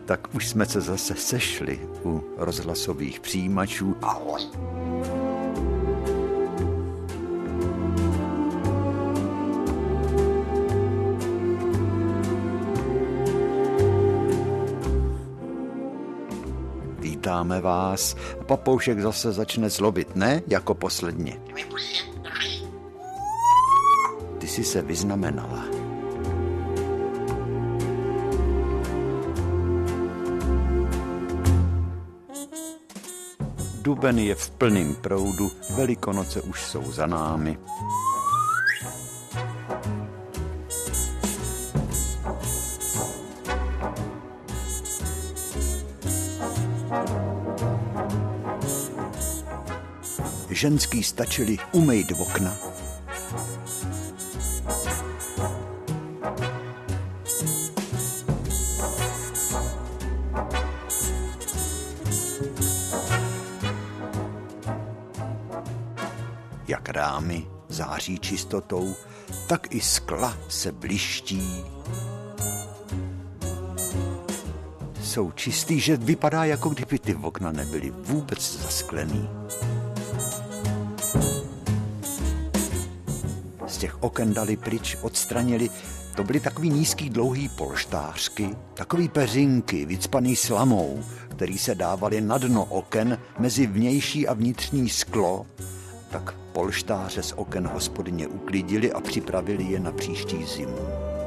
Tak už jsme se zase sešli u rozhlasových přijímačů. Ahoj. Vítáme vás. Papoušek zase začne zlobit, ne? Jako posledně. Ty jsi se vyznamenala. Duben je v plném proudu, Velikonoce už jsou za námi. Ženský stačili umýt okna. Jak rámy září čistotou, tak i skla se bliští. Jsou čistý, že vypadá, jako kdyby ty okna nebyly vůbec zasklený. Z těch oken dali pryč, odstranili. To byly takový nízký dlouhý polštářky, takový peřinky vycpaný slamou, který se dávali na dno oken mezi vnější a vnitřní sklo. Tak polštáře z oken hospodyně uklidili a připravili je na příští zimu.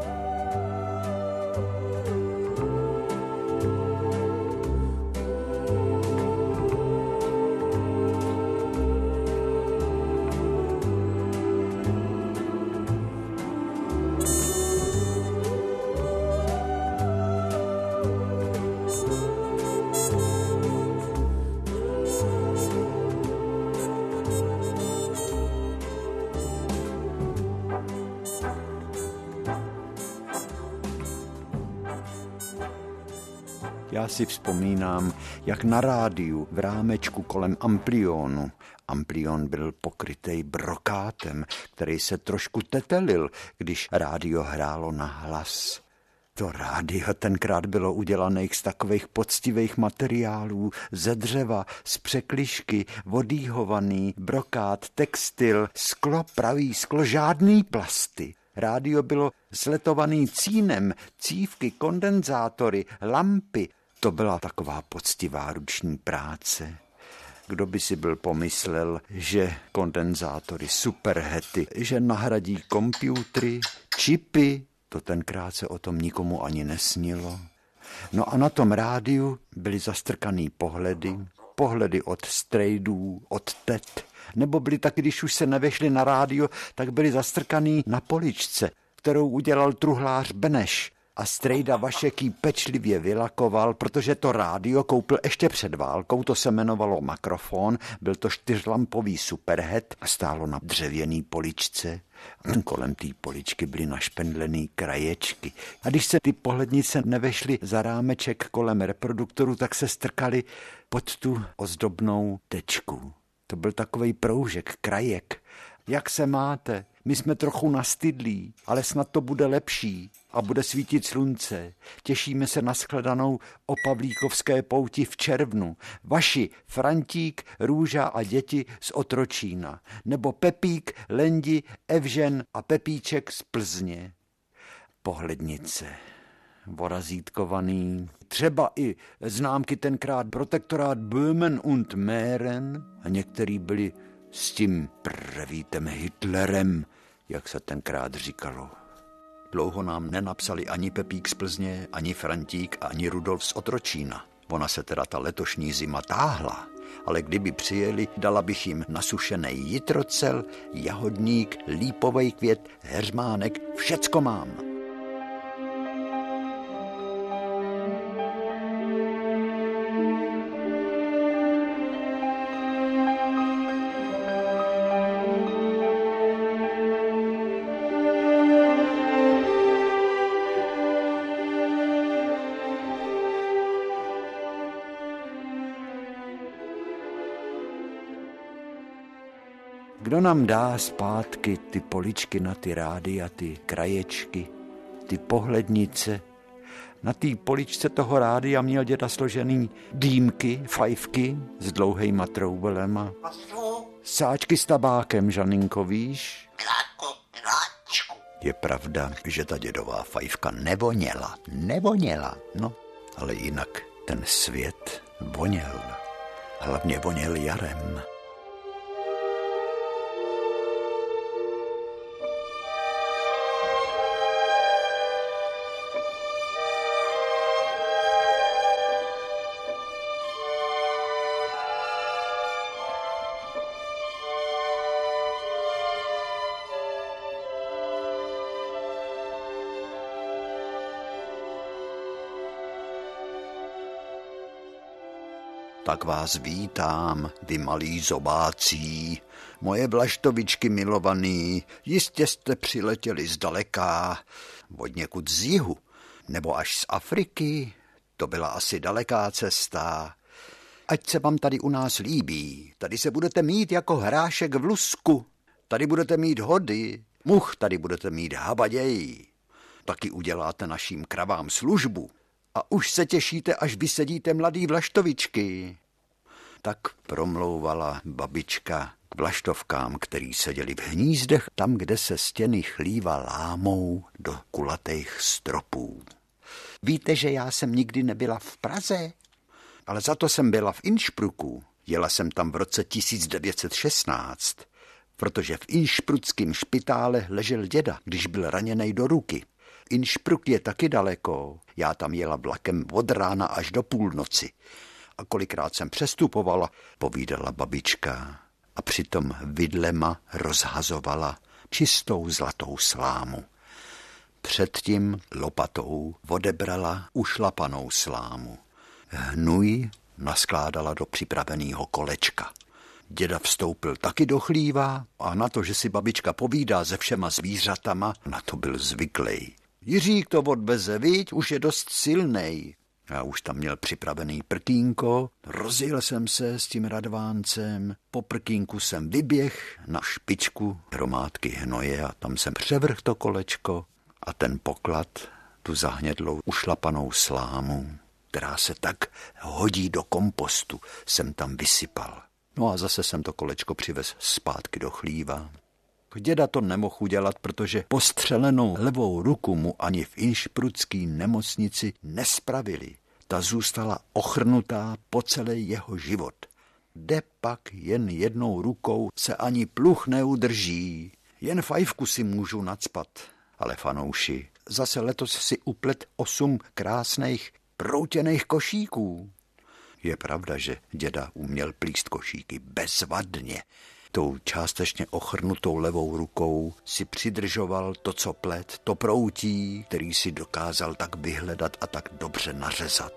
Já si vzpomínám, jak na rádiu v rámečku kolem amplionu. Amplion byl pokrytej brokátem, který se trošku tetelil, když rádio hrálo na hlas. To rádio tenkrát bylo udělané z takových poctivých materiálů, ze dřeva, z překližky, vodíhovaný, brokát, textil, sklo, pravý sklo, žádný plasty. Rádio bylo zletovaný cínem, cívky, kondenzátory, lampy. To byla taková poctivá ruční práce. Kdo by si byl pomyslel, že kondenzátory, superhety, že nahradí komputery, čipy, to tenkrát se o tom nikomu ani nesnilo. No a na tom rádiu byly zastrkaný pohledy od strejdů, od tet, nebo byly taky, když už se nevešli na rádio, tak byly zastrkaný na poličce, kterou udělal truhlář Beneš. A strejda Vašek jí pečlivě vylakoval, protože to rádio koupil ještě před válkou, to se jmenovalo Makrofon, byl to 4lampový superhet a stálo na dřevěný poličce. Kolem té poličky byly našpendlený kraječky. A když se ty pohlednice nevešly za rámeček kolem reproduktoru, tak se strkaly pod tu ozdobnou tečku. To byl takovej proužek, krajek. Jak se máte? My jsme trochu nastydlí, ale snad to bude lepší a bude svítit slunce. Těšíme se na shledanou o Pavlíkovské pouti v červnu. Vaši Frantík, Růža a děti z Otročína. Nebo Pepík, Lendi, Evžen a Pepíček z Plzně. Pohlednice. Vorazítkovaný. Třeba i známky tenkrát Protektorát Böhmen und Mähren a některý byli s tím prevítem Hitlerem, jak se tenkrát říkalo. Dlouho nám nenapsali ani Pepík z Plzně, ani Frantík, ani Rudolf z Otročína. Ona se teda ta letošní zima táhla, ale kdyby přijeli, dala bych jim nasušený jitrocel, jahodník, lípovej květ, heřmánek, všecko mám. Kdo nám dá zpátky ty poličky na ty rádia, ty kraječky, ty pohlednice? Na té poličce toho rádia měl děda složený dýmky, fajfky s dlouhejma troubelema. Sáčky s tabákem, Žaninko, víš? Je pravda, že ta dědová fajfka nevoněla, no, ale jinak ten svět voněl. Hlavně voněl jarem. Tak vás vítám, vy malí zobácí, moje vlaštovičky milovaný, jistě jste přiletěli zdaleka, od někud z jihu, nebo až z Afriky, to byla asi daleká cesta. Ať se vám tady u nás líbí, tady se budete mít jako hrášek v lusku, tady budete mít hody, much tady budete mít habaděj, taky uděláte našim kravám službu. A už se těšíte, až vysedíte mladý vlaštovičky. Tak promlouvala babička k vlaštovkám, který seděli v hnízdech, tam, kde se stěny chlíva lámou do kulatých stropů. Víte, že já jsem nikdy nebyla v Praze? Ale za to jsem byla v Innsbrucku. Jela jsem tam v roce 1916, protože v innsbruckém špitále ležel děda, když byl raněnej do ruky. Innsbruck je taky daleko, já tam jela vlakem od rána až do půlnoci. A kolikrát jsem přestupovala, povídala babička. A přitom vidlema rozhazovala čistou zlatou slámu. Předtím lopatou odebrala ušlapanou slámu. Hnůj naskládala do připraveného kolečka. Děda vstoupil taky do chlíva a na to, že si babička povídá se všema zvířatama, na to byl zvyklý. Jiřík to odveze, viď, už je dost silnej. Já už tam měl připravený prkínko, rozjel jsem se s tím radváncem, po prkínku jsem vyběh na špičku hromádky hnoje a tam jsem převrhl to kolečko a ten poklad, tu zahnědlou ušlapanou slámu, která se tak hodí do kompostu, jsem tam vysypal. No a zase jsem to kolečko přivez zpátky do chlíva. Děda to nemohl udělat, protože postřelenou levou ruku mu ani v innsbrucký nemocnici nespravili. Ta zůstala ochrnutá po celý jeho život. Jde pak jen jednou rukou se ani pluh neudrží. Jen fajfku si můžu nacpat. Ale fanouši, zase letos si uplet 8 krásných proutěných košíků. Je pravda, že děda uměl plíst košíky bezvadně. Tou částečně ochrnutou levou rukou si přidržoval to, co plet, to proutí, který si dokázal tak vyhledat a tak dobře nařezat.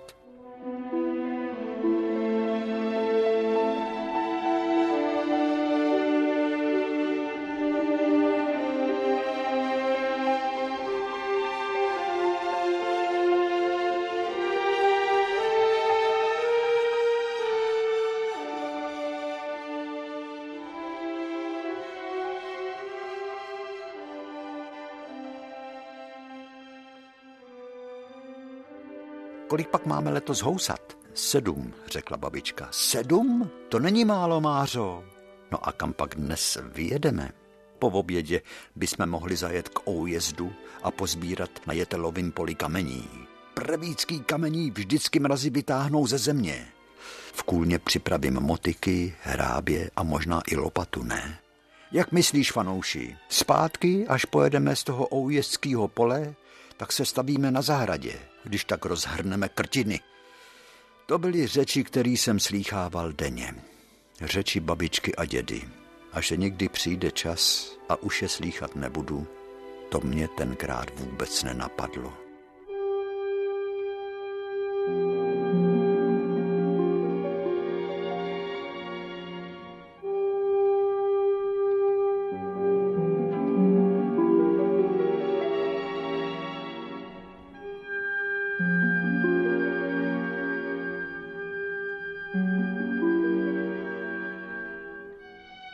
Kolik pak máme letos housat? 7, řekla babička. 7? To není málo, Mářo. No a kam pak dnes vyjedeme? Po obědě bychom mohli zajet k Oujezdu a pozbírat na Jetelovým poli kamení. Prvícký kamení vždycky mrazy vytáhnou ze země. V kůlně připravím motyky, hrábě a možná i lopatu, ne? Jak myslíš, fanouši? Zpátky, až pojedeme z toho Oujezdského pole, tak se stavíme na zahradě, když tak rozhrneme krtiny. To byly řeči, které jsem slýchával denně. Řeči babičky a dědy. A že někdy přijde čas a už je slýchat nebudu, to mě tenkrát vůbec nenapadlo.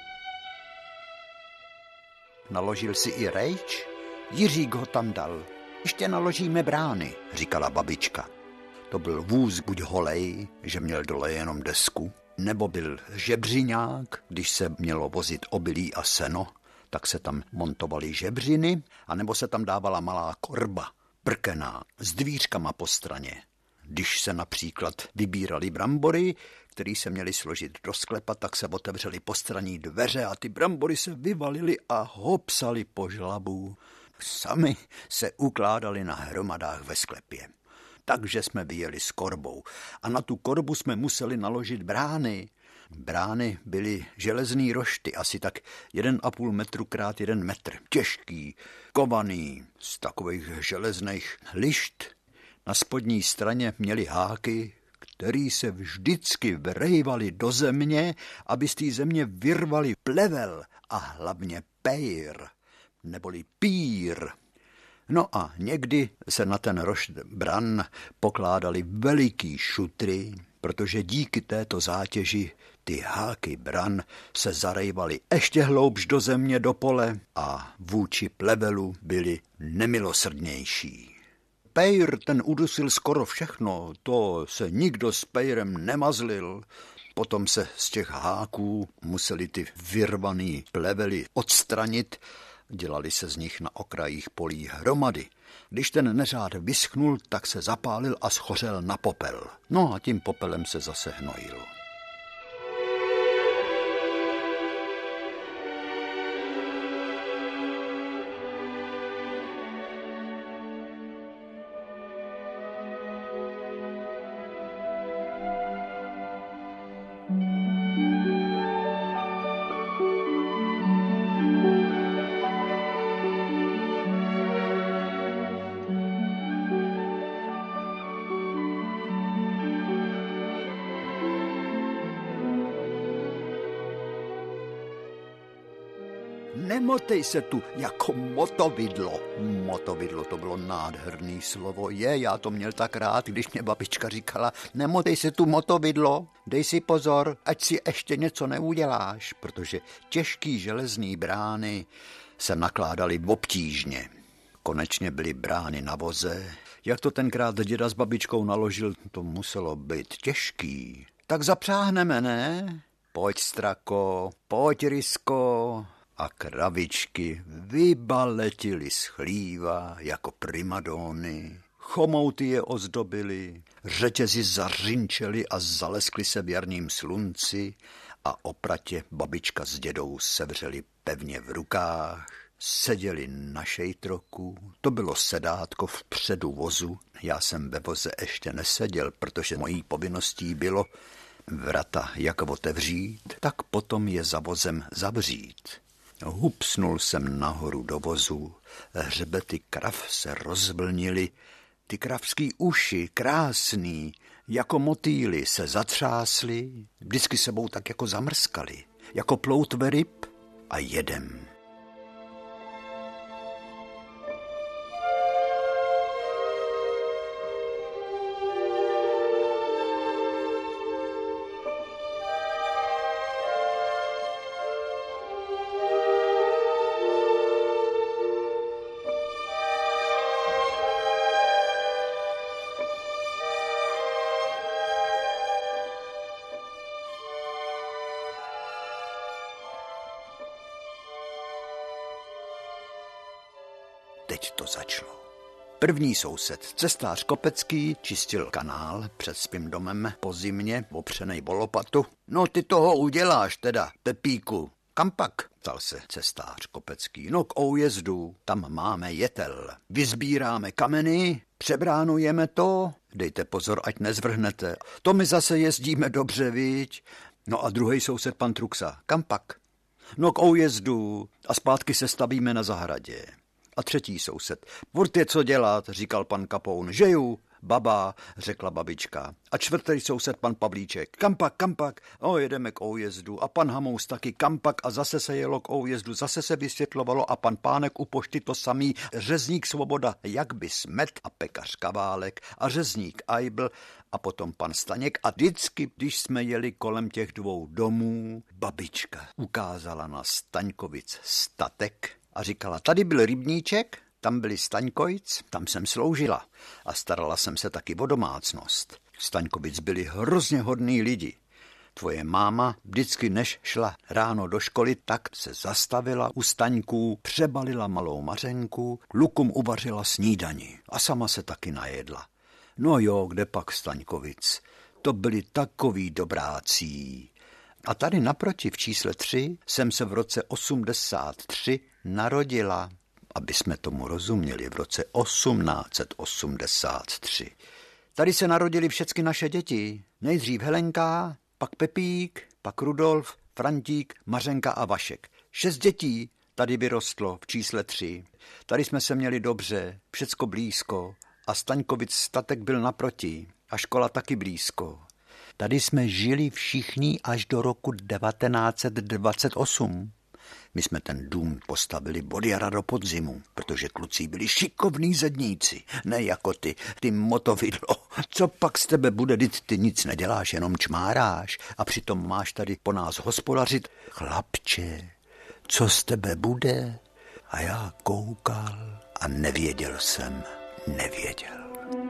Naložil si i rejč? Jiřík ho tam dal. Ještě naložíme brány, říkala babička. To byl vůz buď holej, že měl dole jenom desku, nebo byl žebřiňák, když se mělo vozit obilí a seno, tak se tam montovaly žebřiny, anebo se tam dávala malá korba, prkená, s dvířkama po straně. Když se například vybírali brambory, které se měly složit do sklepa, tak se otevřely postranní dveře a ty brambory se vyvalily a hopsaly po žlabu. Sami se ukládali na hromadách ve sklepě. Takže jsme vyjeli s korbou a na tu korbu jsme museli naložit brány. Brány byly železný rošty, asi tak 1,5 metru krát 1 metr. Těžký, kovaný, z takových železných lišt. Na spodní straně měli háky, který se vždycky vrejvali do země, aby z té země vyrvali plevel a hlavně pejr, neboli pír. No a někdy se na ten rošt bran pokládali veliký šutry, protože díky této zátěži ty háky bran se zarejvaly ještě hloubš do země, do pole a vůči plevelu byli nemilosrdnější. Pejr ten udusil skoro všechno, to se nikdo s pejrem nemazlil. Potom se z těch háků museli ty vyrvaný plevely odstranit, dělali se z nich na okrajích polí hromady. Když ten neřád vyschnul, tak se zapálil a schořel na popel. No a tím popelem se zase hnojil. Nemotej se tu jako motovidlo. Motovidlo, to bylo nádherný slovo. Já to měl tak rád, když mě babička říkala, nemotej se tu motovidlo, dej si pozor, ať si ještě něco neuděláš, protože těžký železný brány se nakládaly obtížně. Konečně byly brány na voze. Jak to tenkrát děda s babičkou naložil, to muselo být těžký. Tak zapřáhneme, ne? Pojď, strako, pojď, rysko. A kravičky vybaletily z chlíva jako primadóny. Chomouty je ozdobily, řetězy zařinčely a zaleskly se v jarním slunci a opratě babička s dědou sevřeli pevně v rukách. Seděli na šejtroku, to bylo sedátko vpředu vozu. Já jsem ve voze ještě neseděl, protože mojí povinností bylo vrata jak otevřít, tak potom je za vozem zavřít. Hupsnul jsem nahoru do vozu, hřbety krav se rozvlnily, ty kravský uši, krásný, jako motýly, se zatřásly, vždycky sebou tak jako zamrskaly, jako ploutve ryb a jedem. Teď to začalo. První soused, cestář Kopecký, čistil kanál před svým domem po zimě, opřenej o lopatu. No ty toho uděláš teda, Pepíku. Kam pak? Ptal se cestář Kopecký. No k Oujezdu, tam máme jetel. Vyzbíráme kameny, přebránujeme to, dejte pozor, ať nezvrhnete. To my zase jezdíme dobře, viď? No a druhý soused pan Truxa. Kam pak? No k Oujezdu a zpátky se stavíme na zahradě. A třetí soused. Furt je co dělat, říkal pan Kapoun. Žeju, baba, řekla babička. A čtvrtý soused pan Pavlíček. Kam pak? O, jedeme k Oujezdu. A pan Hamous taky kam pak a zase se jelo k Oujezdu. Zase se vysvětlovalo a pan Pánek u pošty to samý. Řezník Svoboda, jak by smet a pekař Kaválek a řezník Ajbl a potom pan Staněk. A vždycky, když jsme jeli kolem těch dvou domů, babička ukázala na Staňkovic statek a říkala, tady byl rybníček Tam byli Staňkovic, tam jsem sloužila a starala jsem se taky o domácnost. Staňkovic byli hrozně hodní lidi. Tvoje máma vždycky, než šla ráno do školy, tak se zastavila u Staňků, přebalila malou Mařenku, klukům uvařila snídani a sama se taky najedla. No jo, kde pak Staňkovic? To byli takoví dobrácí. A tady naproti v čísle 3 jsem se v roce 83 narodila, aby jsme tomu rozuměli, v roce 1883. Tady se narodili všechny naše děti. Nejdřív Helenka, pak Pepík, pak Rudolf, Frantík, Mařenka a Vašek. 6 dětí tady vyrostlo v čísle 3. Tady jsme se měli dobře, všecko blízko a Staňkovic statek byl naproti a škola taky blízko. Tady jsme žili všichni až do roku 1928. My jsme ten dům postavili od jara do podzimu, protože kluci byli šikovní zedníci, ne jako ty motovidlo. Co pak z tebe bude, ty nic neděláš, jenom čmáráš a přitom máš tady po nás hospodařit. Chlapče, co z tebe bude? A já koukal a nevěděl jsem, nevěděl.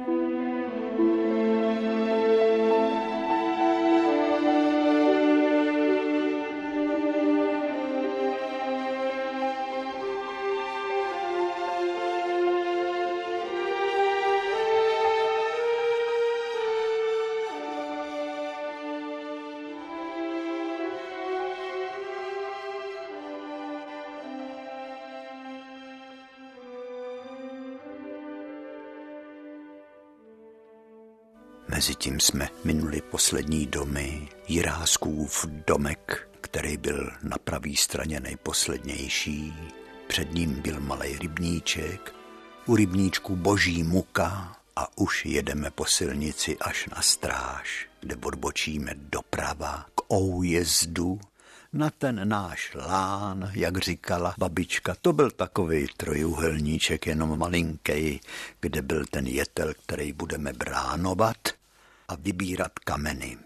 Mezitím jsme minuli poslední domy, Jiráskův domek, který byl na pravé straně nejposlednější. Před ním byl malej rybníček, u rybníčku Boží muka a už jedeme po silnici až na Stráž, kde odbočíme doprava k Oujezdu na ten náš lán, jak říkala babička. To byl takový trojúhelníček, jenom malinký, kde byl ten jetel, který budeme bránovat a vybírat kameny.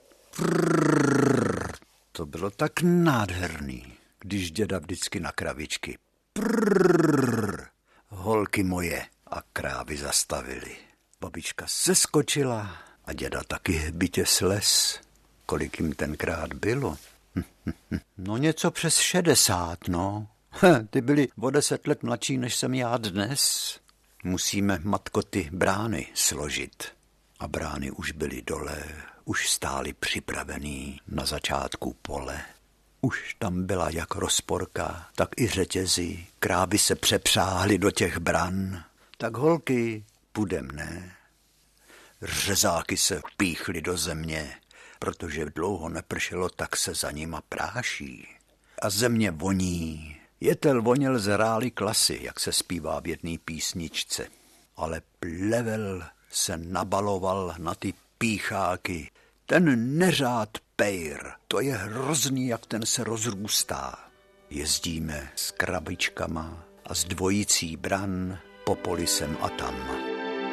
Prrrr, to bylo tak nádherný, když děda vždycky na kravičky. Prrrr, holky moje, a krávy zastavily. Babička seskočila a děda taky hbitě slez. Kolik jim tenkrát bylo? No něco přes 60, no. Ty byli o 10 let mladší, než jsem já dnes. Musíme, matko, ty brány složit. A brány už byly dole, už stály připravený na začátku pole. Už tam byla jak rozporka, tak i řetězy. Krávy se přepřáhly do těch bran. Tak holky, půjdem, ne? Řezáky se píchly do země, protože dlouho nepršelo, tak se za nima práší. A země voní. Jetel voněl z rály klasy, jak se zpívá v jedné písničce. Ale plevel se nabaloval na ty pícháky. Ten neřád pejr, to je hrozný, jak ten se rozrůstá. Jezdíme s krabičkama a s dvojicí bran po poli sem a tam.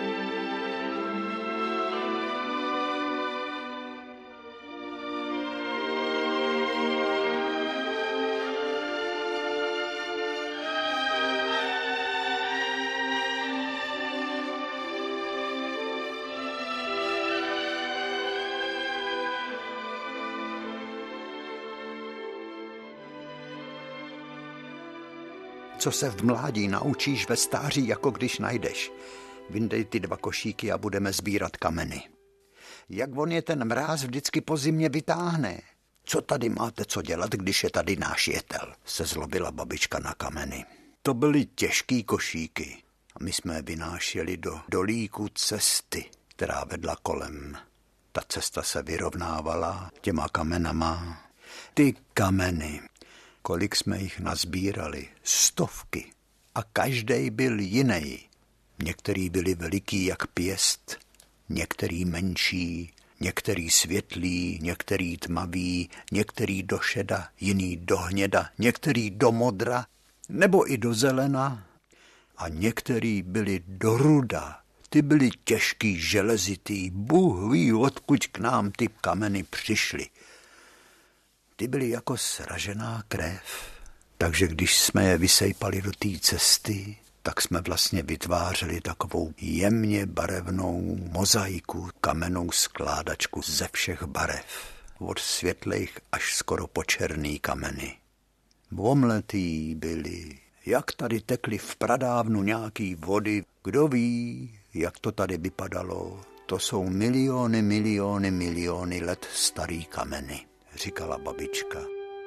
Co se v mládí naučíš, ve stáří, jako když najdeš. Vyndej ty 2 košíky a budeme sbírat kameny. Jak on je ten mráz vždycky po zimě vytáhne. Co tady máte co dělat, když je tady náš jetel, se zlobila babička na kameny. To byly těžký košíky a my jsme je vynášeli do dolíku cesty, která vedla kolem. Ta cesta se vyrovnávala těma kamenama. Ty kameny, kolik jsme jich nazbírali, 100. A každej byl jiný. Některý byli veliký jak pěst, některý menší, některý světlý, některý tmavý, některý do šeda, jiný do hněda, některý do modra, nebo i do zelena. A některý byli do ruda. Ty byli těžký, železitý, Bůh ví, odkud k nám ty kameny přišly. Ty byly jako sražená krev, takže když jsme je vysejpali do té cesty, tak jsme vlastně vytvářeli takovou jemně barevnou mozaiku, kamennou skládačku ze všech barev. Od světlejch až skoro po černý kameny. Omletý byli, jak tady tekly v pradávnu nějaký vody, kdo ví, jak to tady vypadalo. To jsou miliony let starý kameny, říkala babička.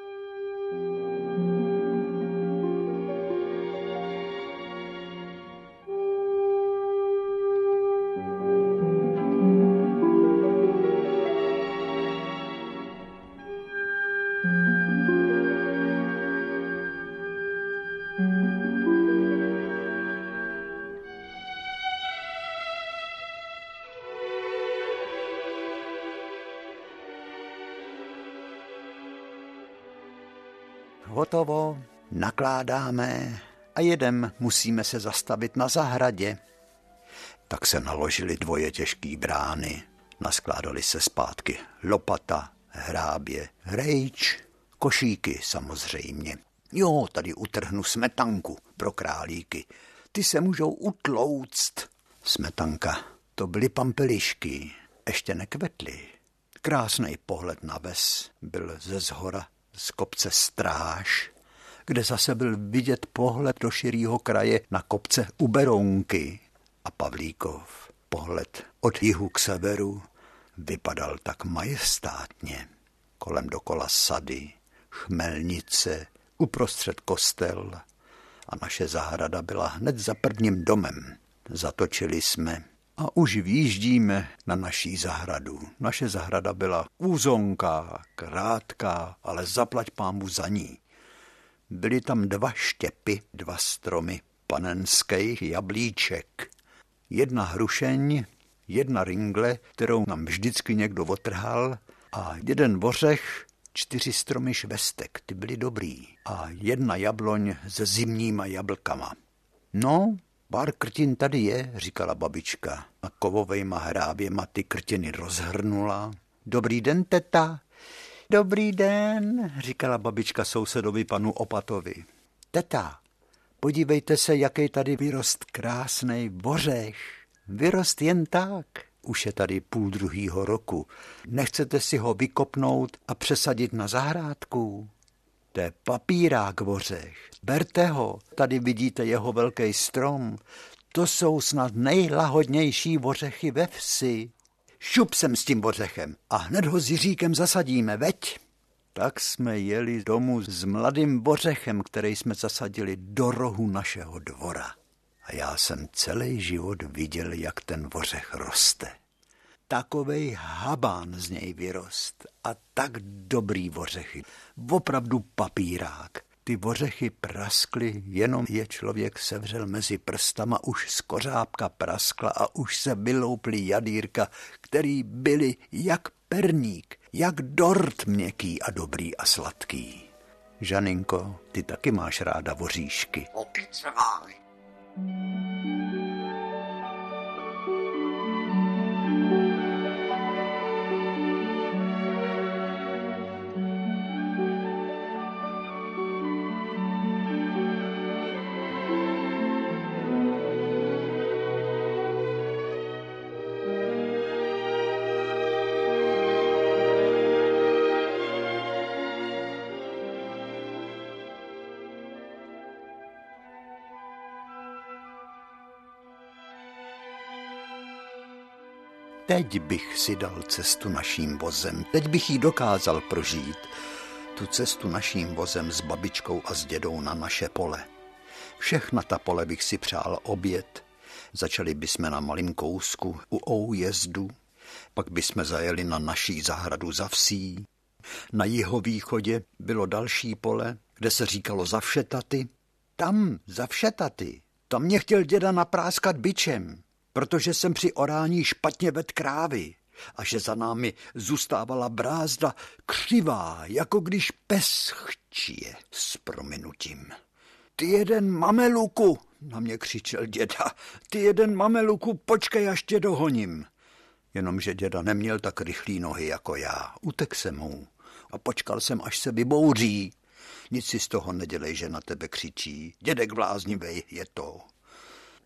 Hotovo, nakládáme a jedem, musíme se zastavit na zahradě. Tak se naložili dvoje těžký brány, naskládali se zpátky lopata, hrábě, hrejč, košíky samozřejmě. Jo, tady utrhnu smetanku pro králíky, ty se můžou utlouct. Smetanka, to byly pampelišky, ještě nekvetly. Krásný pohled na ves byl ze zhora z kopce Stráž, kde zase byl vidět pohled do širýho kraje na kopce u Berounky. A Pavlíkov pohled od jihu k severu vypadal tak majestátně. Kolem dokola sady, chmelnice, uprostřed kostel a naše zahrada byla hned za prvním domem. Zatočili jsme a už vyjíždíme na naší zahradu. Naše zahrada byla úzonká, krátká, ale zaplať pánbůh za ní. Byly tam 2 štěpy, 2 stromy panenských jablíček. 1 hrušeň, 1 ringle, kterou nám vždycky někdo otrhal, a 1 ořech, 4 stromy švestek, ty byly dobrý. A 1 jabloň se zimníma jablkama. No, pár krtin tady je, říkala babička. A kovovejma hráběma ty krtiny rozhrnula. Dobrý den, teta. Dobrý den, říkala babička sousedovi panu Opatovi. Teta, podívejte se, jaký tady vyrost krásnej ořech. Vyrost jen tak. Už je tady 1,5 roku. Nechcete si ho vykopnout a přesadit na zahrádku? To je papírák ořech. Berte ho, tady vidíte jeho velký strom. To jsou snad nejlahodnější ořechy ve vsi. Šup sem s tím ořechem a hned ho s Jiříkem zasadíme, veď? Tak jsme jeli domů s mladým ořechem, který jsme zasadili do rohu našeho dvora. A já jsem celý život viděl, jak ten ořech roste. Takovej habán z něj vyrost a tak dobrý ořechy. Opravdu papírák. Ty ořechy praskly, jenom je člověk sevřel mezi prstama, už z kořápka praskla a už se vylouply jadýrka, který byly jak perník, jak dort měkký a dobrý a sladký. Žaninko, ty taky máš ráda oříšky. Teď bych si dal cestu naším vozem, teď bych ji dokázal prožít. Tu cestu naším vozem s babičkou a s dědou na naše pole. Všechna ta pole bych si přál objet. Začali bychom na malým kousku u Oujezdu, pak bychom zajeli na naší zahradu za vsí. Na jihovýchodě bylo další pole, kde se říkalo Zavšetaty. Tam, Zavšetaty, tam mě chtěl děda napráskat bičem, protože jsem při orání špatně vedl krávy a že za námi zůstávala brázda křivá, jako když pes chčije, s prominutím. Ty jeden mameluku, na mě křičel děda, ty jeden mameluku, počkej, až tě dohoním. Jenomže děda neměl tak rychlý nohy jako já, utek jsem mu a počkal jsem, až se vybouří. Nic si z toho nedělej, že na tebe křičí, dědek bláznivej je to.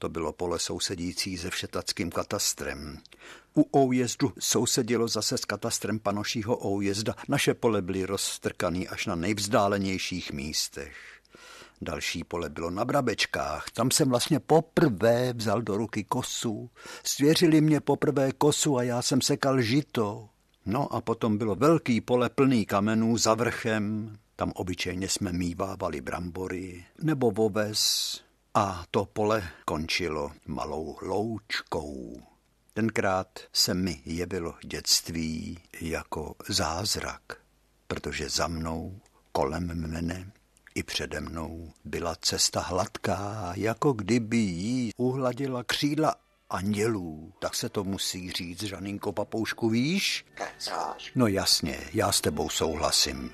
To bylo pole sousedící se Všetackým katastrem. U Oujezdu sousedilo zase s katastrem Panošího Oujezda. Naše pole byly rozstrkaný až na nejvzdálenějších místech. Další pole bylo na Brabečkách. Tam jsem vlastně poprvé vzal do ruky kosu. Svěřili mě poprvé kosu a já jsem sekal žito. No a potom bylo velký pole plný kamenů za vrchem. Tam obyčejně jsme mívávali brambory nebo oves. A to pole končilo malou loučkou. Tenkrát se mi jevilo dětství jako zázrak, protože za mnou, kolem mne i přede mnou byla cesta hladká, jako kdyby jí uhladila křídla andělů. Tak se to musí říct, Žaninko Papoušku, víš? Kecáš. No jasně, já s tebou souhlasím.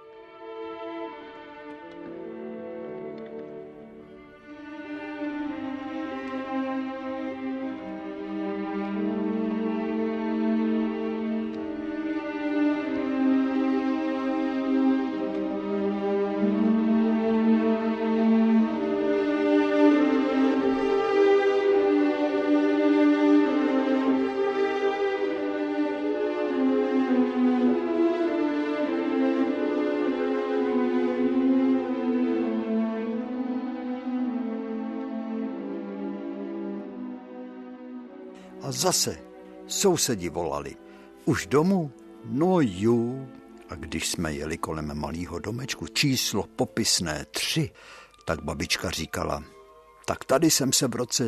A zase sousedi volali. Už domů? No jú. A když jsme jeli kolem malého domečku, číslo popisné 3, tak babička říkala, tak tady jsem se v roce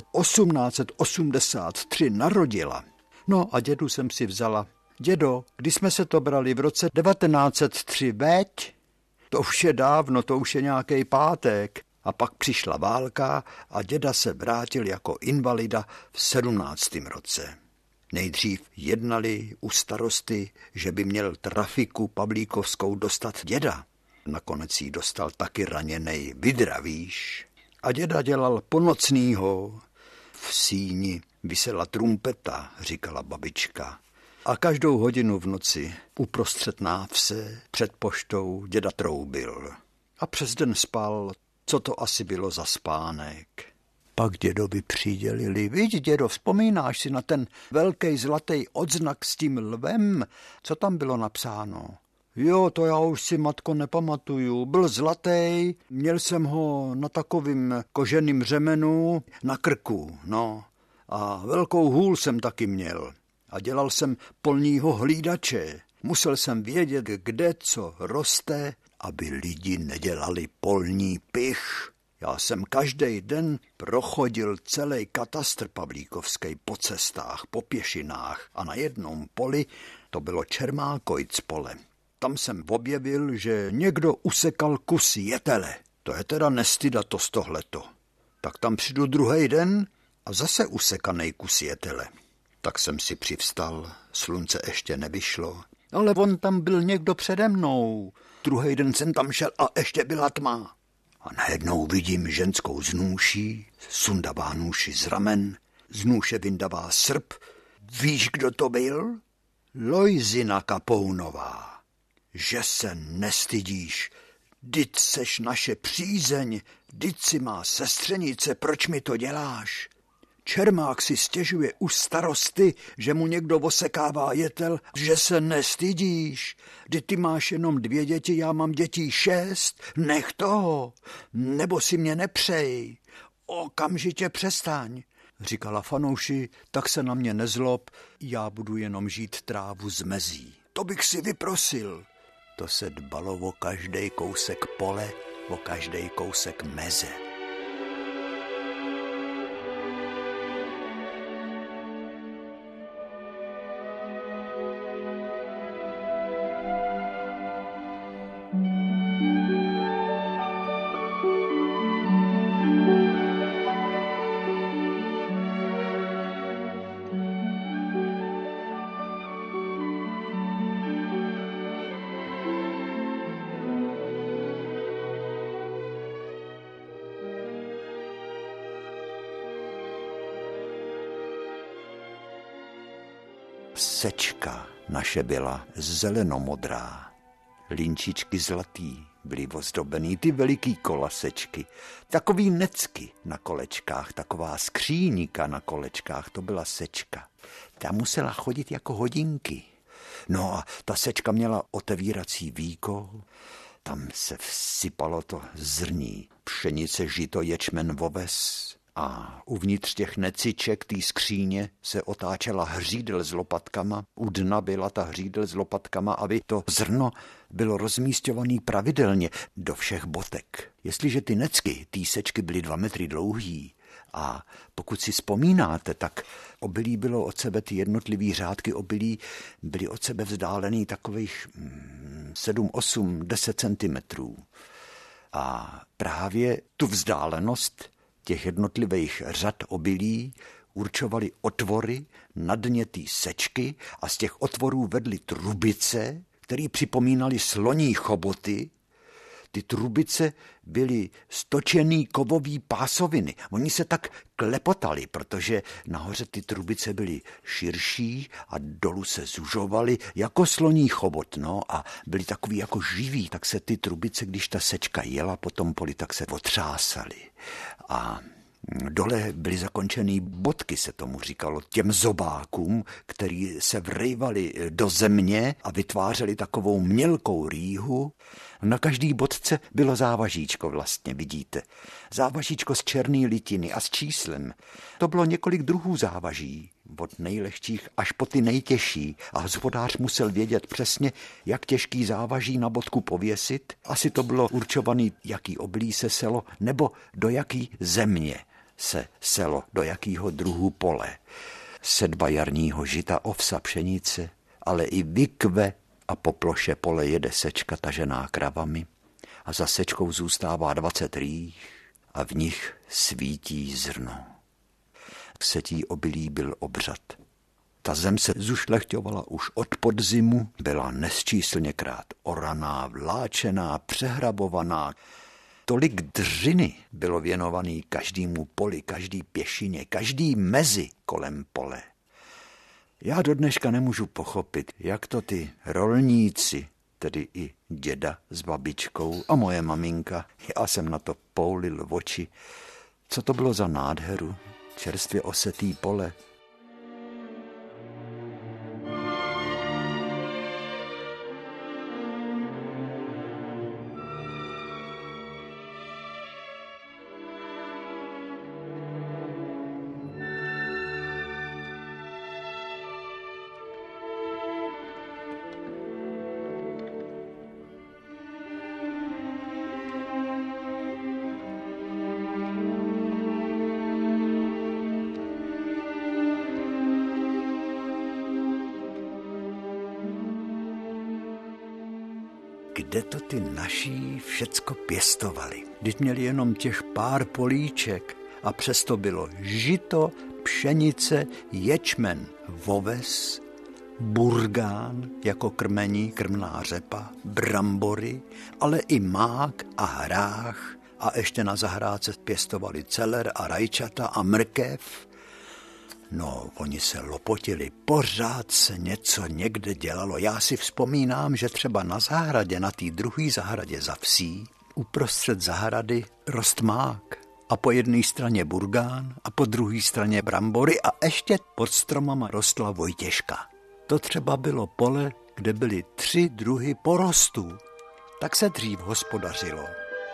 1883 narodila. No a dědu jsem si vzala. Dědo, když jsme se to brali v roce 1903, veď? To už je dávno, to už je nějaký pátek. A pak přišla válka a děda se vrátil jako invalida v 17. roce. Nejdřív jednali u starosty, že by měl trafiku pavlíkovskou dostat děda. Nakonec jí dostal taky raněnej Vidra, víš. A děda dělal ponocnýho. V síni visela trumpeta, říkala babička. A každou hodinu v noci uprostřed návse před poštou děda troubil. A přes den spal. Co to asi bylo za spánek? Pak dědovi přidělili. Víš, dědo, vzpomínáš si na ten velký zlatý odznak s tím lvem? Co tam bylo napsáno? Jo, to já už si, matko, nepamatuju. Byl zlatý, měl jsem ho na takovým koženým řemenu na krku, no. A velkou hůl jsem taky měl. A dělal jsem polního hlídače. Musel jsem vědět, kde co roste, aby lidi nedělali polní pich. Já jsem každý den prochodil celý katastr pavlíkovský po cestách, po pěšinách a na jednom poli to bylo Čermákojc pole. Tam jsem objevil, že někdo usekal kus jetele. To je teda nestyda to z tohleto. Tak tam přijdu druhý den a zase usekanej kus jetele. Tak jsem si přivstal, slunce ještě nevyšlo, ale on tam byl někdo přede mnou. Druhý den jsem tam šel a ještě byla tma. A najednou vidím ženskou z nůší, sundavá nůši z ramen, z nůše vyndavá srp. Víš, kdo to byl? Lojzina Kapounová. Že se nestydíš, dyť seš naše přízeň, dyť si má sestřenice, proč mi to děláš? Čermák si stěžuje u starosty, že mu někdo osekává jetel, že se nestydíš. Kdy ty máš jenom 2 děti, já mám dětí 6, nech toho, nebo si mě nepřej. Okamžitě přestaň, říkala Fanouši, tak se na mě nezlob, já budu jenom žít trávu z mezí. To bych si vyprosil. To se dbalo o každej kousek pole, o každej kousek meze. Sečka naše byla zelenomodrá, linčičky zlatý, byly ozdobený, ty veliký kolasečky, takový necky na kolečkách, taková skříníka na kolečkách, to byla sečka. Ta musela chodit jako hodinky. No a ta sečka měla otevírací víko, tam se vsypalo to zrní, pšenice, žito, ječmen, oves a uvnitř těch neciček té skříně se otáčela hřídel s lopatkama, u dna byla ta hřídel s lopatkama, aby to zrno bylo rozmísťované pravidelně do všech botek. Jestliže ty necky, ty sečky byly 2 metry dlouhý, a pokud si vzpomínáte, tak obilí bylo od sebe, ty jednotlivý řádky obilí byly od sebe vzdálený takových 7, 8, 10 centimetrů. A právě tu vzdálenost těch jednotlivých řad obilí určovaly otvory na dně té sečky a z těch otvorů vedly trubice, které připomínaly sloní choboty. Ty trubice byly stočený kovový pásoviny. Oni se tak klepotali, protože nahoře ty trubice byly širší a dolů se zužovaly jako sloní chobot. No, a byly takový jako živí, tak se ty trubice, když ta sečka jela po tom poli, tak se otřásaly. A dole byly zakončený bodky, se tomu říkalo, těm zobákům, který se vrejvali do země a vytvářeli takovou mělkou rýhu. Na každý bodce bylo závažíčko vlastně, vidíte. Závažíčko z černé litiny a s číslem. To bylo několik druhů závaží, od nejlehčích až po ty nejtěžší. A hospodář musel vědět přesně, jak těžký závaží na bodku pověsit. Asi to bylo určovaný, jaký obilí se selo, nebo do jaký země se selo, do jakýho druhu pole. Sedba jarního žita, ovsa, pšenice, ale i vikve a po ploše pole jede sečka tažená kravami a za sečkou zůstává 20 rýh a v nich svítí zrno. K setí obilí byl obřad. Ta zem se zušlechťovala už od podzimu, byla nesčíslněkrát oraná, vláčená, přehrabovaná. Tolik dřiny bylo věnovaný každému poli, každý pěšině, každý mezi kolem pole. Já do dneška nemůžu pochopit, jak to ty rolníci, tedy i děda s babičkou a moje maminka, já jsem na to poulil oči. Co to bylo za nádheru, čerstvě osetý pole. Kde to ty naší všecko pěstovali? Když měli jenom těch pár políček a přesto bylo žito, pšenice, ječmen, oves, burgán jako krmení, krmná řepa, brambory, ale i mák a hrách a ještě na zahrádce pěstovali celer a rajčata a mrkev. No, oni se lopotili, pořád se něco někde dělalo. Já si vzpomínám, že třeba na zahradě, na té druhé zahradě za vsí, uprostřed zahrady rost mák a po jedné straně burgán a po druhé straně brambory a ještě pod stromama rostla vojtěžka. To třeba bylo pole, kde byly 3 druhy porostů. Tak se dřív hospodařilo.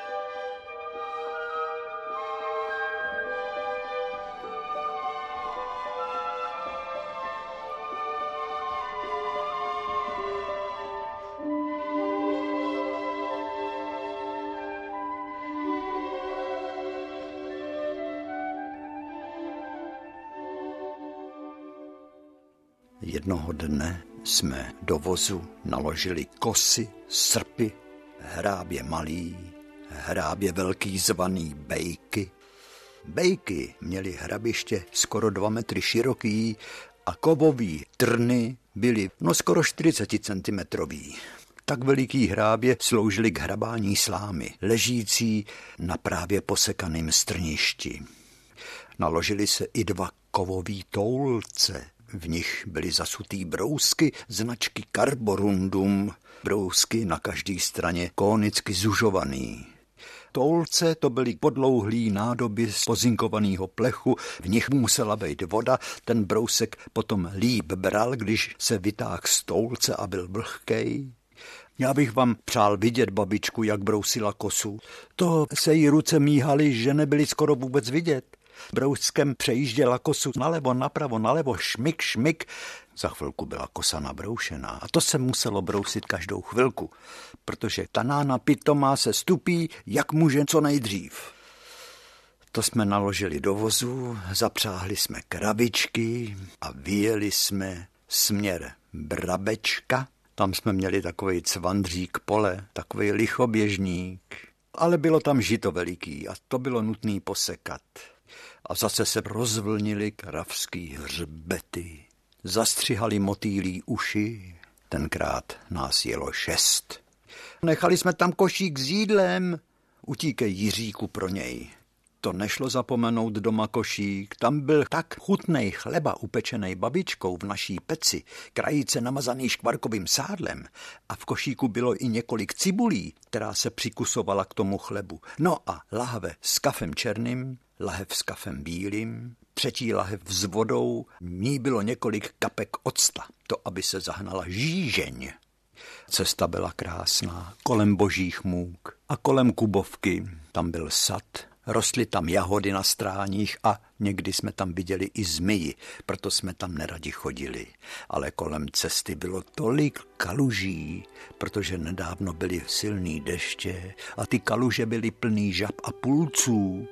Jednoho dne jsme do vozu naložili kosy, srpy, hrábě malý, hrábě velký zvaný bejky. Bejky měly hrabiště skoro 2 metry široký a kovový trny byly skoro 40 centimetrový. Tak veliký hrábě sloužily k hrabání slámy, ležící na právě posekaném strništi. Naložili se i 2 kovový toulce, V nich byly zasutý brousky značky Carborundum, brousky na každé straně konicky zužovaný. Toulce to byly podlouhlý nádoby z pozinkovaného plechu, v nich musela být voda, ten brousek potom líp bral, když se vytáhl z toulce a byl vlhkej. Já bych vám přál vidět babičku, jak brousila kosu. To se jí ruce míhaly, že nebyly skoro vůbec vidět. Brouskem přejížděla kosu nalevo, napravo, nalevo, šmik, šmik. Za chvilku byla kosa nabroušená a to se muselo brousit každou chvilku, protože ta nána pitomá se stupí, jak může co nejdřív. To jsme naložili do vozu, zapřáhli jsme krabičky a vyjeli jsme směr Brabečka. Tam jsme měli takovej cvandřík pole, takovej lichoběžník, ale bylo tam žito veliký a to bylo nutný posekat. A zase se rozvlnily kravský hřbety, zastřihali motýlí uši, tenkrát nás jelo 6. Nechali jsme tam košík s jídlem, utíkej Jiříku pro něj. To nešlo zapomenout doma košík, tam byl tak chutnej chleba upečenej babičkou v naší peci, krajice namazaný škvarkovým sádlem a v košíku bylo i několik cibulí, která se přikusovala k tomu chlebu. No a lahve s kafem černým, lahev s kafem bílým, třetí lahev s vodou, ní bylo několik kapek octa, to aby se zahnala žížeň. Cesta byla krásná, kolem božích můk a kolem Kubovky, tam byl sad, rostly tam jahody na stráních a někdy jsme tam viděli i zmiji, proto jsme tam neradi chodili. Ale kolem cesty bylo tolik kaluží, protože nedávno byly silný deště a ty kaluže byly plný žab a pulců.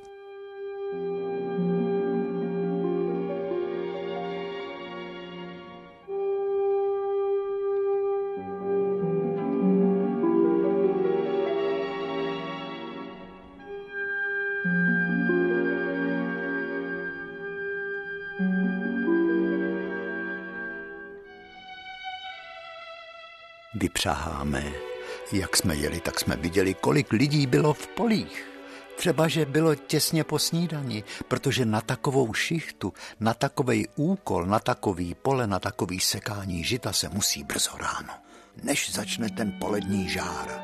Vypřaháme. Jak jsme jeli, tak jsme viděli, kolik lidí bylo v polích. Třeba, že bylo těsně po snídani, protože na takovou šichtu, na takovej úkol, na takový pole, na takový sekání žita se musí brzo ráno, než začne ten polední žár.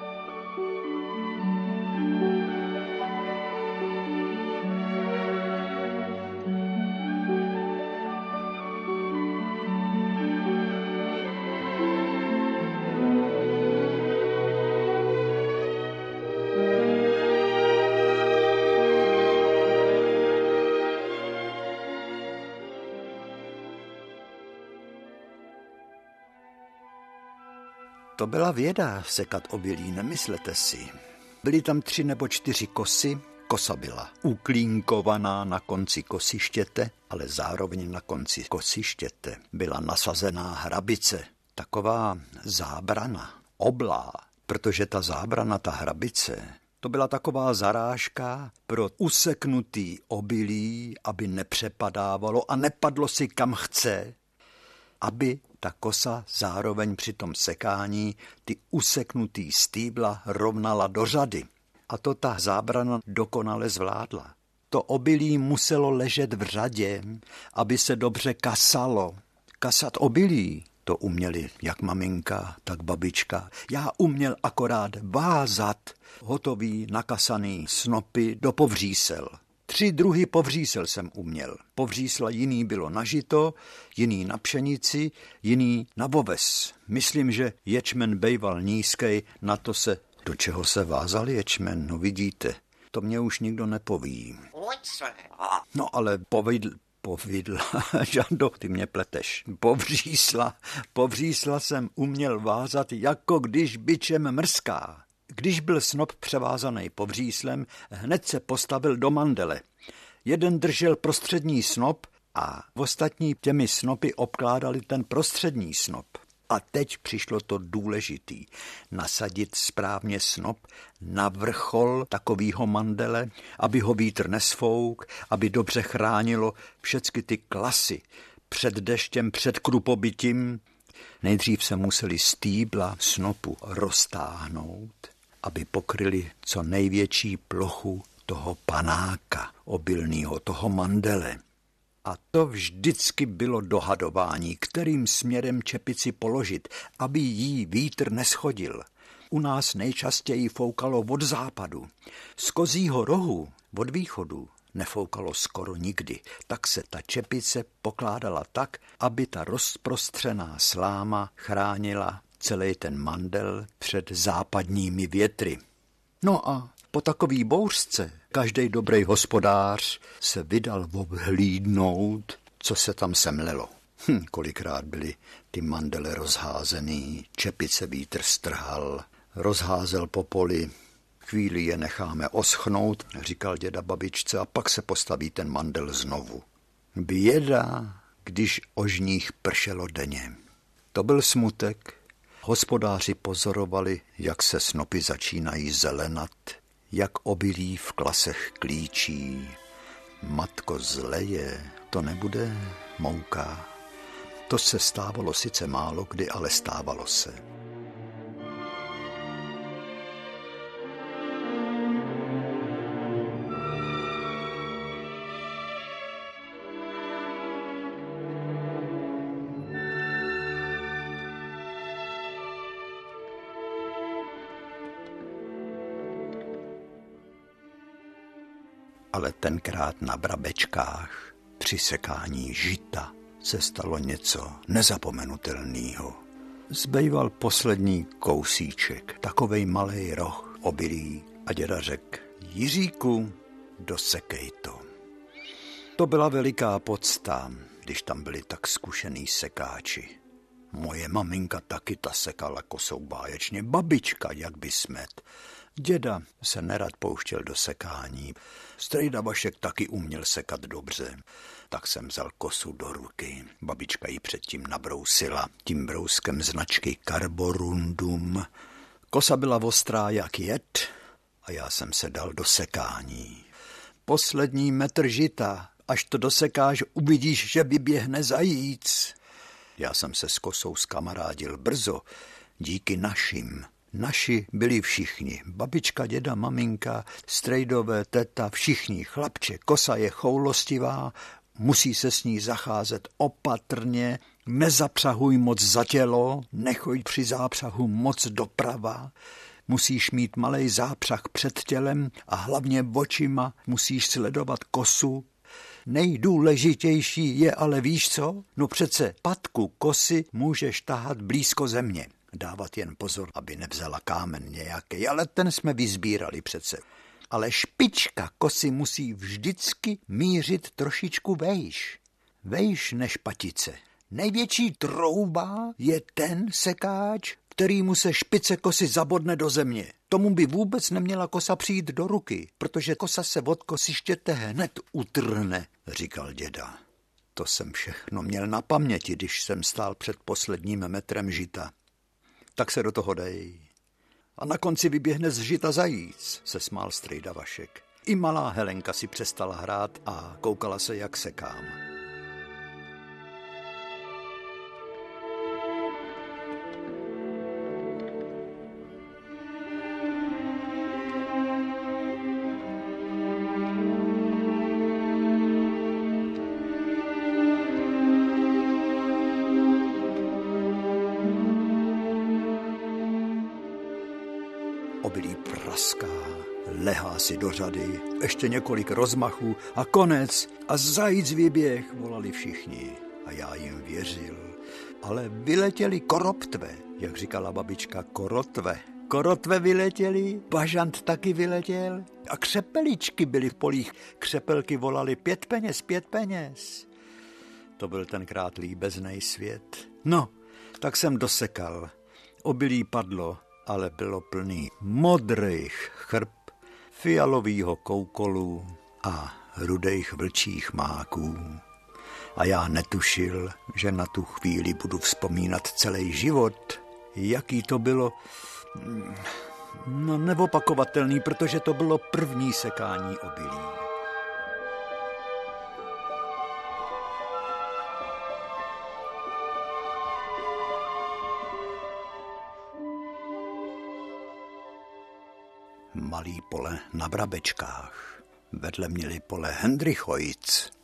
To byla věda sekat obilí, nemyslete si. Byly tam 3 nebo 4 kosy, kosa byla uklínkovaná na konci kosištěte, ale zároveň na konci kosištěte byla nasazená hrabice, taková zábrana, oblá, protože ta zábrana, ta hrabice, to byla taková zarážka pro useknutý obilí, aby nepřepadávalo a nepadlo si kam chce, aby ta kosa zároveň při tom sekání ty useknutý stýbla rovnala do řady. A to ta zábrana dokonale zvládla. To obilí muselo ležet v řadě, aby se dobře kasalo. Kasat obilí, to uměli jak maminka, tak babička. Já uměl akorát vázat hotový nakasaný snopy do povřísel. 3 druhy povřísel jsem uměl. Povřísla jiný bylo na žito, jiný na pšenici, jiný na oves. Myslím, že ječmen bejval nízkej, na to se... Do čeho se vázal ječmen? No vidíte, to mě už nikdo nepoví. No ale povidla, Žando, ty mě pleteš. Povřísla jsem uměl vázat, jako když bičem mrská. Když byl snop převázaný povříslem, hned se postavil do mandele. Jeden držel prostřední snop a ostatní těmi snopy obkládali ten prostřední snop. A teď přišlo to důležitý. Nasadit správně snop na vrchol takového mandele, aby ho vítr nesfouk, aby dobře chránilo všechny ty klasy před deštěm, před krupobytím. Nejdřív se museli stýbla snopu roztáhnout, aby pokryli co největší plochu toho panáka obilného, toho mandele. A to vždycky bylo dohadování, kterým směrem čepici položit, aby jí vítr neschodil. U nás nejčastěji foukalo od západu. Z Kozího rohu od východu nefoukalo skoro nikdy, tak se ta čepice pokládala tak, aby ta rozprostřená sláma chránila celý ten mandel před západními větry. No a po takový bouřce každý dobrý hospodář se vydal obhlídnout, co se tam semlelo. Kolikrát byly ty mandele rozházený, čepice vítr strhal, rozházel po poli, chvíli je necháme oschnout, říkal děda babičce, a pak se postaví ten mandel znovu. Běda, když o žních pršelo denně. To byl smutek. Hospodáři pozorovali, jak se snopy začínají zelenat, jak obilí v klasech klíčí. Matko, zleje, to nebude mouka. To se stávalo sice málo kdy, ale stávalo se. Ale tenkrát na Brabečkách při sekání žita se stalo něco nezapomenutelného. Zbýval poslední kousíček, takovej malej roh obilí a děda řekl: Jiříku, dosekej to. To byla veliká podsta, když tam byli tak zkušený sekáči. Moje maminka taky ta sekala kosou báječně, babička jak by smet. Děda se nerad pouštěl do sekání. Strejda Vašek taky uměl sekat dobře. Tak jsem vzal kosu do ruky. Babička ji předtím nabrousila tím brouskem značky Carborundum. Kosa byla ostrá jak jed a já jsem se dal do sekání. Poslední metr žita, až to dosekáš, uvidíš, že vyběhne zajíc. Já jsem se s kosou zkamarádil brzo, díky našim. Naši byli všichni, babička, děda, maminka, strejdové, teta, všichni, chlapče, kosa je choulostivá, musí se s ní zacházet opatrně, nezapřahuj moc za tělo, nechoď při zápřahu moc doprava, musíš mít malej zápřah před tělem a hlavně očima musíš sledovat kosu. Nejdůležitější je ale víš co? No přece patku kosy můžeš tahat blízko země. Dávat jen pozor, aby nevzala kámen nějaký, ale ten jsme vyzbírali přece. Ale špička kosy musí vždycky mířit trošičku vejš než patice. Největší trouba je ten sekáč, který mu se špice kosy zabodne do země. Tomu by vůbec neměla kosa přijít do ruky, protože kosa se od kosištěte hned utrhne, říkal děda. To jsem všechno měl na paměti, když jsem stál před posledním metrem žita. Tak se do toho dej. A na konci vyběhne z žita zajíc, se smál strejda Vašek. I malá Helenka si přestala hrát a koukala se, jak sekám. Obilí praská, lehá si do řady, ještě několik rozmachů a konec a zajíc vyběh, volali všichni. A já jim věřil. Ale vyletěli koroptve, jak říkala babička, korotve. Korotve vyletěli, bažant taky vyletěl a křepeličky byly v polích. Křepelky volali 5 peněz, 5 peněz. To byl tenkrát líbeznej svět. No, tak jsem dosekal. Obilí padlo, ale bylo plný modrých chrb, fialovýho koukolu a rudejch vlčích máků. A já netušil, že na tu chvíli budu vzpomínat celý život. Jaký to bylo, neopakovatelný, protože to bylo první sekání obilí. Malý pole na Brabečkách. Vedle měli pole Hendrychojc.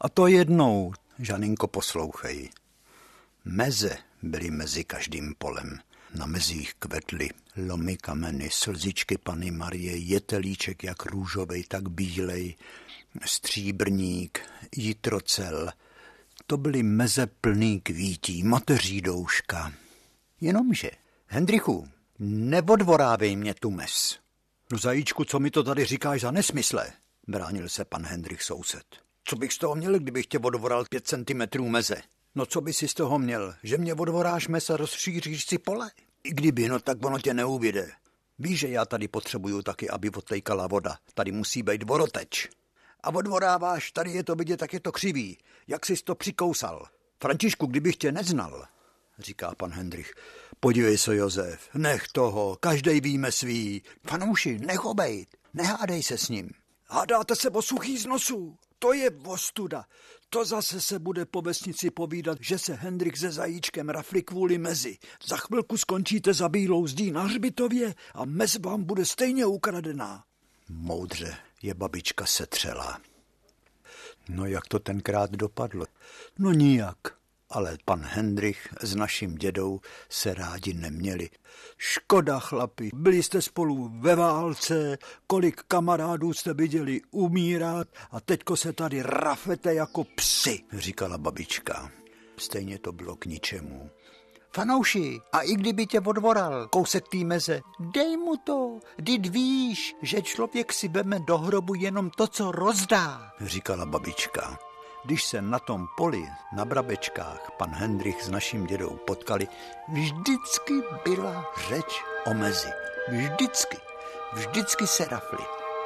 A to jednou, Žaninko, poslouchej. Meze byly mezi každým polem. Na mezích kvetly lomy, kameny, slzičky Panny Marie, jetelíček jak růžovej, tak bílej, stříbrník, jitrocel. To byly meze plný kvítí, mateří douška. Jenomže, Hendrichu, neodvorávej mě tu mez. No zajíčku, co mi to tady říkáš za nesmysle? Bránil se pan Hendrich soused. Co bych z toho měl, kdybych tě odvoral 5 centimetrů meze? No co by si z toho měl, že mě odvoráš mez a rozšíříš si pole? I kdyby, no tak ono tě neubyde. Víš, že já tady potřebuju taky, aby odtejkala voda. Tady musí být vodoteč. A odvoráváš, tady je to vidět, tak je to křivý. Jak jsi to přikousal? Františku, kdybych tě neznal, říká pan Hendrich. Podívej se, Josef, nech toho, každej víme svý. Fanouši, nech obejt, nehádej se s ním. Hádáte se o suchý z nosu, to je ostuda. To zase se bude po vesnici povídat, že se Hendrik se Zajíčkem rafli kvůli mezi. Za chvilku skončíte za bílou zdí na hřbitově a mez vám bude stejně ukradená. Moudře je babička setřela. No jak to tenkrát dopadlo? No nijak. Ale pan Hendrich s naším dědou se rádi neměli. Škoda, chlapi, byli jste spolu ve válce, kolik kamarádů jste viděli umírat a teďko se tady rafete jako psi, říkala babička. Stejně to bylo k ničemu. Fanouši, a i kdyby tě odvoral kousek té meze, dej mu to, vždyť víš, že člověk si veme do hrobu jenom to, co rozdá, říkala babička. Když se na tom poli, na Brabečkách, pan Hendrich s naším dědou potkali, vždycky byla řeč o mezi. Vždycky se rafli.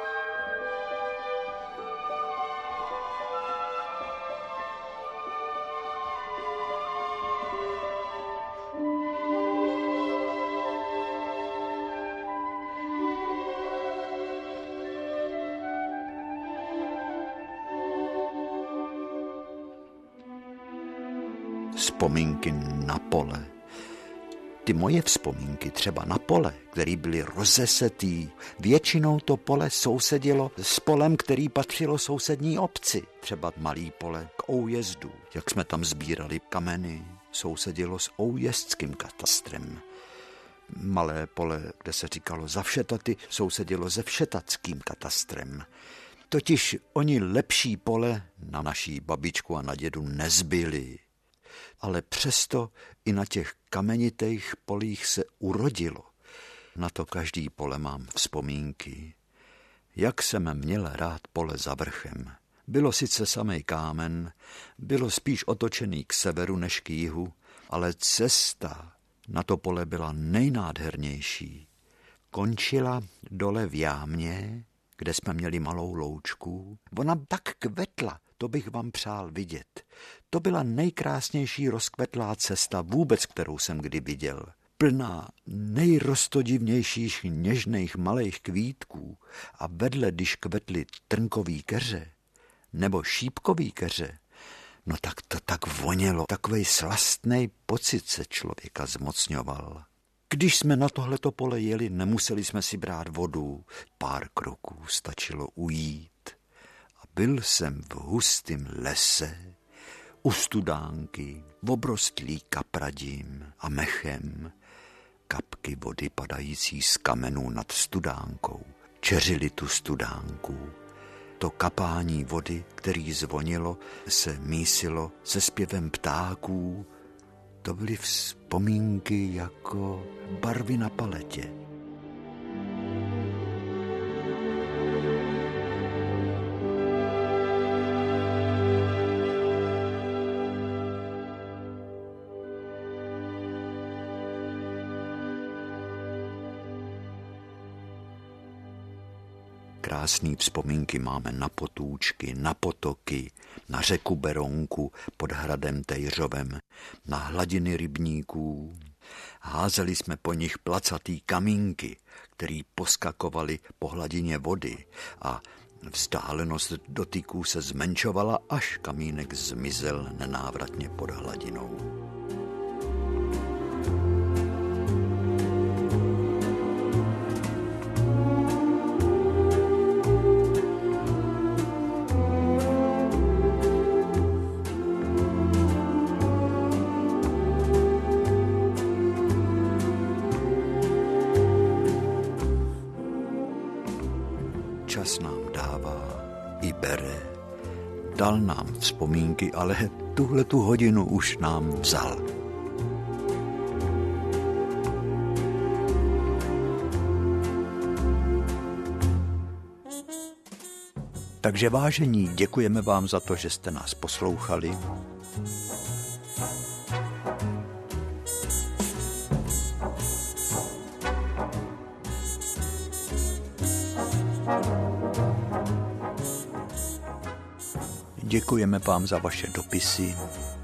Vzpomínky na pole. Ty moje vzpomínky třeba na pole, který byly rozesetý, většinou to pole sousedilo s polem, který patřilo sousední obci. Třeba malý pole k Oujezdu, jak jsme tam sbírali kameny, sousedilo s oujezdským katastrem. Malé pole, kde se říkalo za Všetaty, sousedilo se všetackým katastrem. Totiž oni lepší pole na naší babičku a na dědu nezbyli. Ale přesto i na těch kamenitých polích se urodilo. Na to každý pole mám vzpomínky. Jak jsem měl rád pole za vrchem. Bylo sice samej kámen, bylo spíš otočený k severu než k jihu, ale cesta na to pole byla nejnádhernější. Končila dole v jámě, kde jsme měli malou loučku. Ona tak kvetla, to bych vám přál vidět. To byla nejkrásnější rozkvetlá cesta vůbec, kterou jsem kdy viděl. Plná nejrostodivnějších něžných malých kvítků a vedle, když kvetly trnkový keře nebo šípkový keře, no tak to tak vonělo, takovej slastnej pocit se člověka zmocňoval. Když jsme na tohleto pole jeli, nemuseli jsme si brát vodu, pár kroků stačilo ujít. A byl jsem v hustém lese, u studánky, obrostlý kapradím a mechem, kapky vody padající z kamenů nad studánkou, čeřili tu studánku. To kapání vody, který zvonilo, se mísilo se zpěvem ptáků. To byly vzpomínky jako barvy na paletě. Krásné vzpomínky máme na potůčky, na potoky, na řeku Berounku pod hradem Tejřovem, na hladiny rybníků. Házeli jsme po nich placatý kamínky, který poskakovali po hladině vody a vzdálenost dotyků se zmenšovala, až kamínek zmizel nenávratně pod hladinou. dal nám vzpomínky, ale tuhletu hodinu už nám vzal. Takže vážení, děkujeme vám za to, že jste nás poslouchali. Děkujeme vám za vaše dopisy.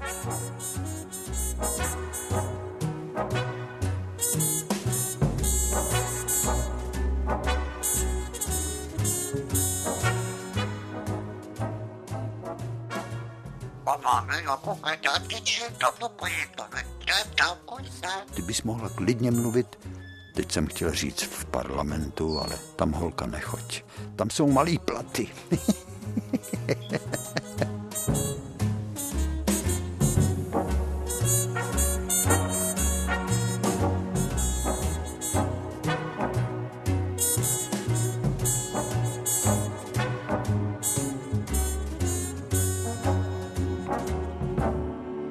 Ty bys mohla klidně mluvit, teď jsem chtěl říct v parlamentu, ale tam holka nechoď. Tam jsou malý platy.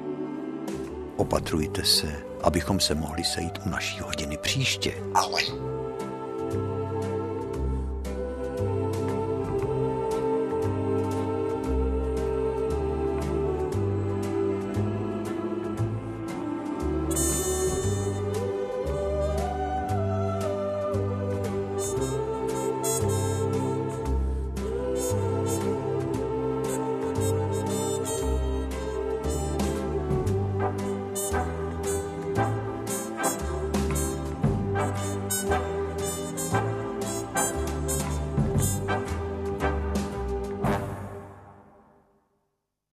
Opatrujte se, abychom se mohli sejít u naší hodiny příště. Ahoj.